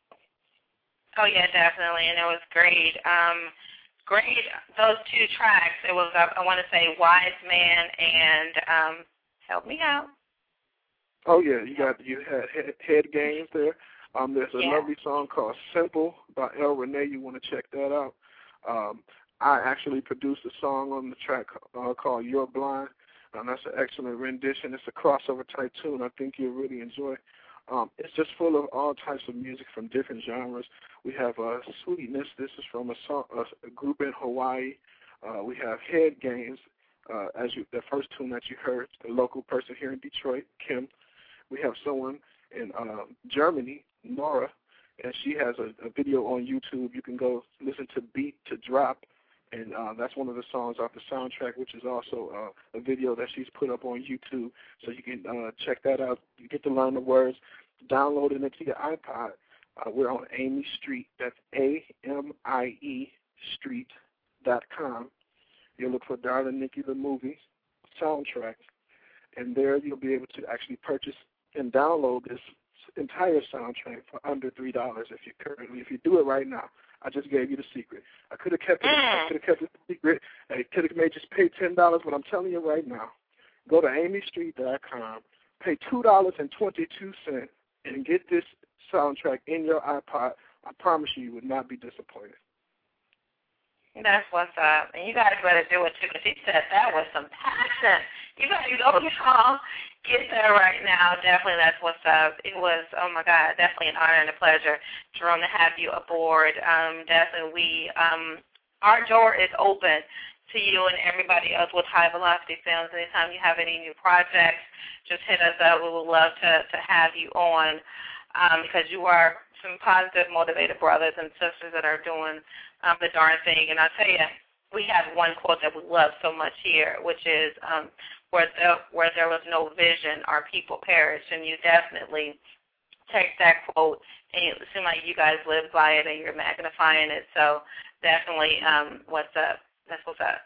Oh, yeah, definitely, and it was great. Um, great, those two tracks. It was, uh, I want to say, Wise Man and um, Help Me Out. Oh, yeah, you got you had head, head games there. Um, there's a yeah. lovely song called Simple by El Renee. You want to check that out. Um, I actually produced a song on the track uh, called You're Blind. Um, that's an excellent rendition. It's a crossover type tune I think you'll really enjoy. Um, it's just full of all types of music from different genres. We have uh, Sweetness. This is from a, song, a, a group in Hawaii. Uh, we have Head Games, uh, as you, the first tune that you heard, a local person here in Detroit, Kim. We have someone in uh, Germany, Nora, and she has a, a video on YouTube. You can go listen to Beat to Drop, and uh, that's one of the songs off the soundtrack, which is also uh, a video that she's put up on YouTube. So you can uh, check that out. You get to learn the words, download it into your iPod. Uh, we're on Amy Street. That's A M I E Street dot com. You'll look for Darling Nikki the movie soundtrack, and there you'll be able to actually purchase and download this entire soundtrack for under three dollars if you currently if you do it right now. I just gave you the secret. I could have kept it. I could have kept it secret. I could have made just pay ten dollars, but I'm telling you right now. Go to Amy Street dot com, pay two dollars and twenty two cents, and get this soundtrack in your iPod. I promise you, you would not be disappointed. That's what's up. And you guys better do it, too, because he said that was some passion. You better go, y'all. get there right now. Definitely, that's what's up. It was, oh my God, definitely an honor and a pleasure, Jerome, to have you aboard. Um, definitely, we, um, our door is open to you and everybody else with High Velocity Films. Anytime you have any new projects, just hit us up. We would love to, to have you on um, because you are some positive, motivated brothers and sisters that are doing um, the darn thing. And I'll tell you, we have one quote that we love so much here, which is, um, where, there, where there was no vision, our people perish. And you definitely take that quote, and it seems like you guys live by it and you're magnifying it. So definitely, um, what's up? That's what's up.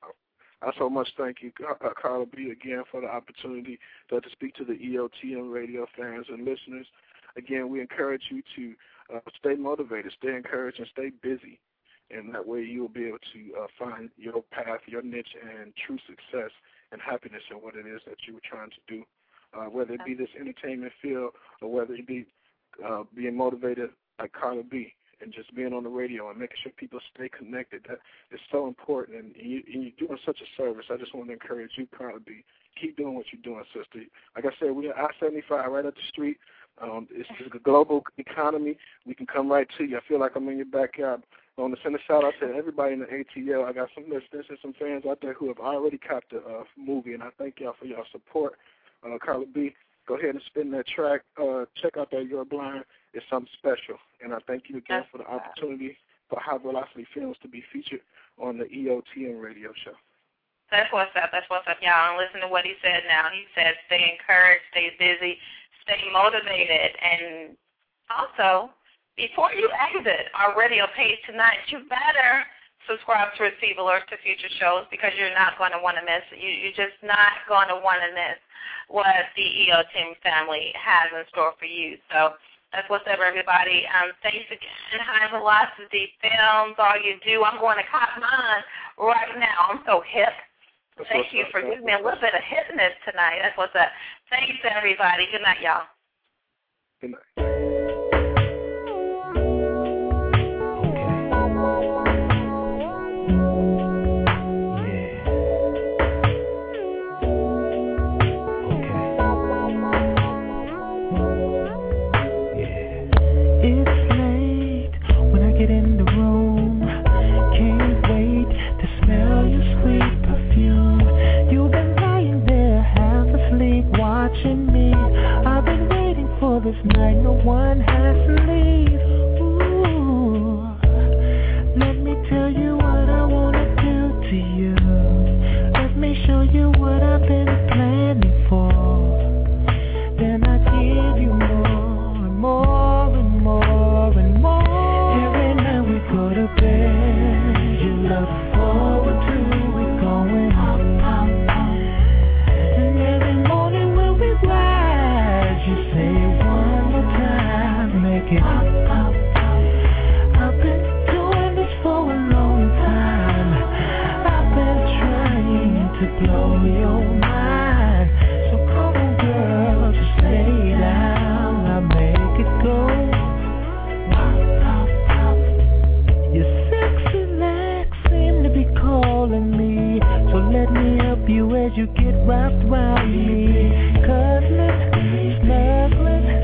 I so much thank you, uh, Carla B, again, for the opportunity to, to speak to the E O T M radio fans and listeners. Again, we encourage you to uh, stay motivated, stay encouraged, and stay busy. And that way you will be able to uh, find your path, your niche, and true success and happiness in what it is that you were trying to do, uh, whether it be this entertainment field or whether it be uh, being motivated like Carla B, and just being on the radio and making sure people stay connected. That is so important, and, you, and you're doing such a service. I just want to encourage you, Carla B. Keep doing what you're doing, sister. Like I said, we're I seventy-five right up the street. Um, it's, it's a global economy. We can come right to you. I feel like I'm in your backyard. I want to send a shout-out to everybody in the A T L. I got some listeners and some fans out there who have already copped the uh, movie, and I thank y'all for y'all support. Uh, Carla B, go ahead and spin that track. Uh, check out that You're Blind. It's something special. And I thank you again for the opportunity for High Velocity Films to be featured on the E O T M radio show. That's what's up. That's what's up, y'all. And listen to what he said now. He said stay encouraged, stay busy, stay motivated. And also, before you exit our radio page tonight, you better subscribe to receive alerts to future shows because you're not going to want to miss it. You, you're just not going to want to miss what the E O T M family has in store for you. So that's what's up, everybody. Um, thanks again, High Velocity Films. All you do, I'm going to cop mine right now. I'm so hip. That's Thank you up. for giving me a little bit of hipness tonight. That's what's up. Thanks, everybody. Good night, y'all. Good night. This night no one has to leave. Ooh, let me tell you what I wanna do to you. Let me show you what I've been planning for. Then I give you more and more and more and more. Every night we go to bed, you look forward to it going up, up, up. And every morning when we rise, you say make it up, up, up. I've been doing this for a long time. I've been trying to blow your mind. So come on, girl, just lay down. I'll make it go. Up, up, up. Your sexy legs seem to be calling me. So let me help you as you get wrapped around me. Cuddling, snuggling,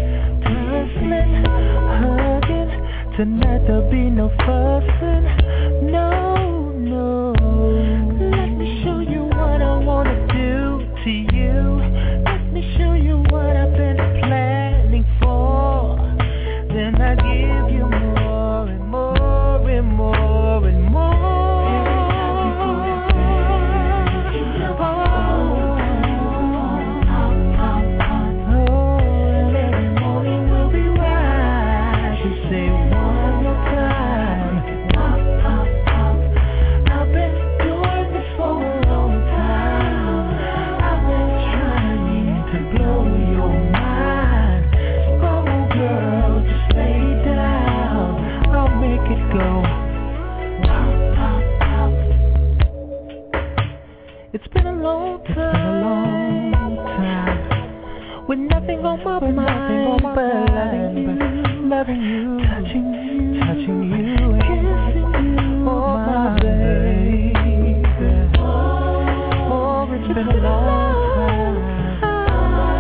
hugging. Tonight there'll be no fussing. No, no. Let me show you what I wanna do to you. Let me show you what I've been planning for. Then I give you more and more and more and more. It's been a long time, a long time, with nothing on my with mind but loving you, loving you, touching you, touching you, and kissing you, oh my baby. Oh, it's been a long time.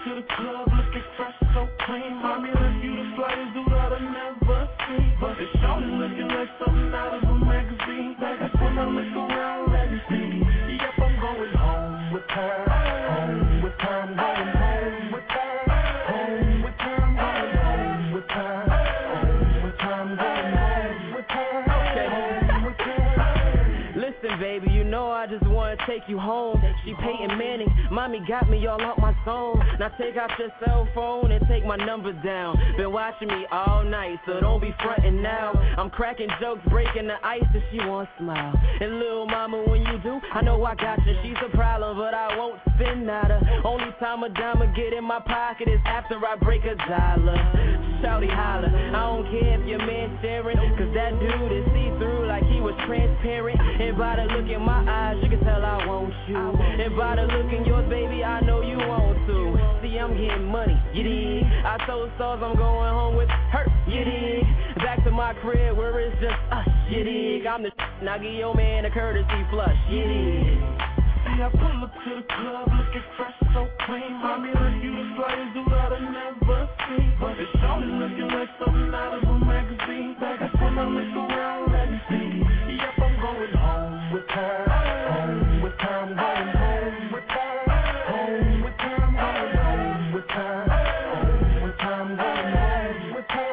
to the club looking fresh, so clean. Mommy, let's you the flyers, do that I never seen. But it's shorty looking like something out of a magazine. That's when I look around, let me see. Yep, I'm going home with her. Home with her, I'm going home with her. Home with her, I'm going home with her. Home with her, I'm going home with her. Okay. Home with her. Listen, baby, you know I just wanna take you home. She Peyton Manning, mommy got me all out my zone. Now take out your cell phone and take my number down. Been watching me all night, so don't be frontin' now. I'm cracking jokes, breaking the ice, and she won't smile. And little mama, when you do, I know I got you. She's a problem, but I won't spend nada. Only time a dime I get in my pocket is after I break a dollar. Shouty holler, I don't care if your man staring, cause that dude is see-through like he was transparent. And by the look in my eyes, you can tell I want you. And by the look in yours, baby, I know you want to. See, I'm getting money, you dig? I told stars I'm going home with her, you dig? Back to my crib where it's just us, you dig? I'm the now give your man a courtesy flush, you dig? See, I pull up to the club looking fresh, so clean. Mommy, let's you the flyers, do that I never seen. But it's shorty looking like something out of a magazine. That's when I look around, let me see. Yep, I'm going home with her. Home with her, I'm going home with her. Home with her, I'm going home with her. Home with her, I'm going home with her.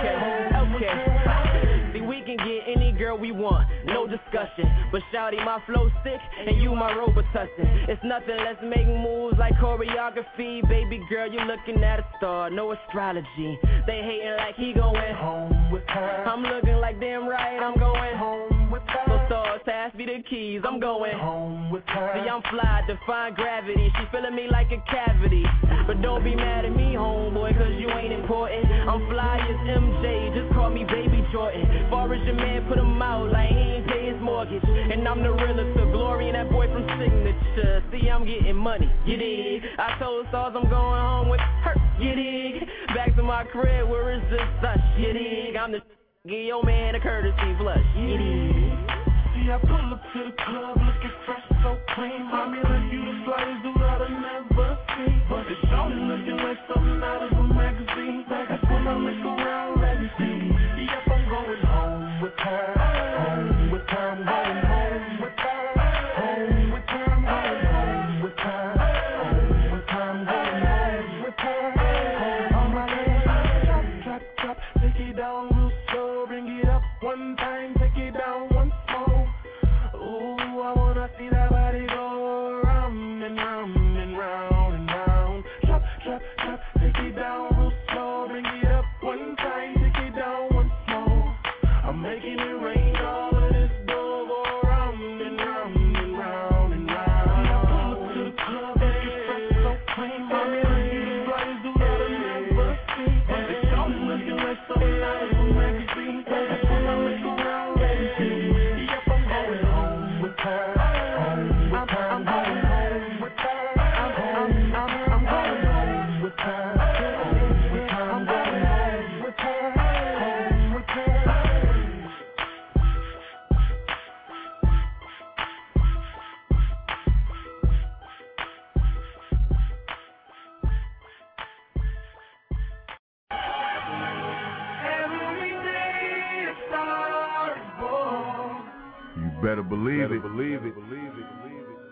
Okay, okay. See, we can get any girl we want, no discussion. But shawty, my flow sick, and you my Robitussin. It's nothing, let's make moves like choreography. Baby girl, you looking at a star, no astrology. They hating like he going home with her. I'm looking like damn right, I'm going home with her. So stars, pass me the keys, I'm going home with her. See, I'm fly, define gravity. She feeling me like a cavity. But don't be mad at me, homeboy, cause you ain't important. I'm fly as M J, just call me Baby Jordan. Far as your man, put him out like he ain't pay his mortgage. And I'm the realest, the glory and that boy from Signature. See, I'm getting money, you dig? I told stars I'm going home with her, you dig? Back to my crib where it's just us, you dig? I'm the give your man a courtesy flush, you dig? See, I pull up to the club looking fresh, so clean. Mommy, let's you the flyers, do that I never seen. But it's shorty looking like something out of a magazine. That's when I look around, let me see. Yep, I'm going home with her. Home with her, I'm going home with her. Home with her, I'm going home with her. Home with her, I'm going home with her. Home, my lady, drop, drop, drop, take it down real slow, bring it up one time, take it down once more. Ooh, I wanna see that body go round and round and round and round. Drop, drop, drop, take it down real slow, bring it up one time, take it down once more. I'm making it rain, all of this dough go round and round and round and round. I pull up to the club, looking fresh, so clean. Mommy, let's you the flyers, do that I never seen. But it's shorty looking like something out of a magazine. That's when I look around, let me see. Yep, I'm going home with her. Home with her, I'm going home with her. I'm, I'm, I'm, I'm going home with her. Home with her, I'm going home with her. Home with her. You better believe Better it. believe it. Believe it. Believe it.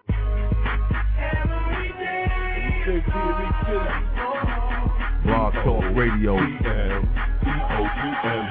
Blog Talk Radio. T M E O T M.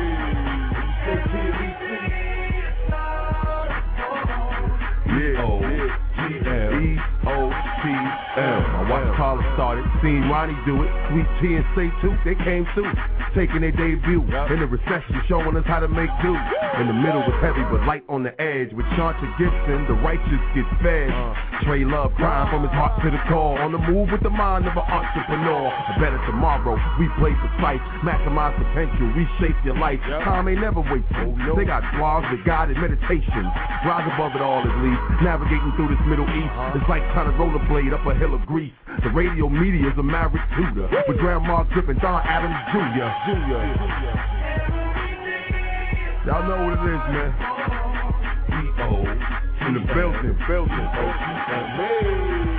Yeah. O T M E O T M. My wife Carla started, seen Ronnie do it. Sweet T and Say too, they came through. Taking their debut in the recession, showing us how to make do. In the middle was heavy but light on the edge. With Chauncey Gibson, the righteous get fed. Trey Love crying from his heart to the core. On the move with the mind of an entrepreneur. A better tomorrow, we play for sight. Maximize potential, reshape your life. Time ain't never wasted. They got blogs with guided meditations. Rise above it all at least. Navigating through this Middle East. It's like trying to rollerblade up a hill of grease. The radio media is a maverick tutor. With Grandma Griffin, Don Adams Junior Junior Y'all know what it is, man. E O in the building, building. O T M. Hey.